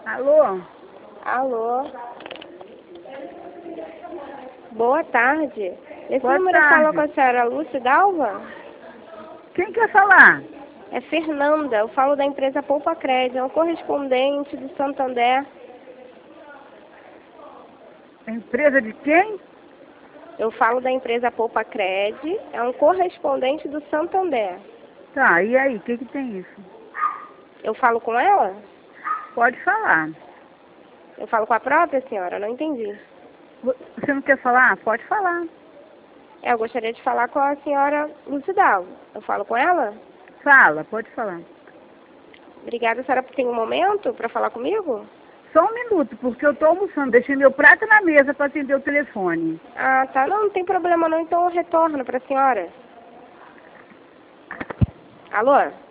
Alô? Alô? Boa tarde. Esse Boa número tarde. fala com a senhora Lúcia Dalva? Quem quer falar? É Fernanda, eu falo da empresa Poupa Crédito, é um correspondente do Santander. Empresa de quem? Eu falo da empresa Poupa Crédito, é um correspondente do Santander. Tá, e aí, o que tem isso? Eu falo com ela? Pode falar. Eu falo com a própria senhora? Não entendi. Você não quer falar? Pode falar. Eu gostaria de falar com a senhora Lúcia Dalva. Eu falo com ela? Fala, pode falar. Obrigada, a senhora tem um momento para falar comigo? Só um minuto, porque eu tô almoçando. Deixei meu prato na mesa para atender o telefone. Ah, tá. Não tem problema não, então eu retorno para a senhora. Alô?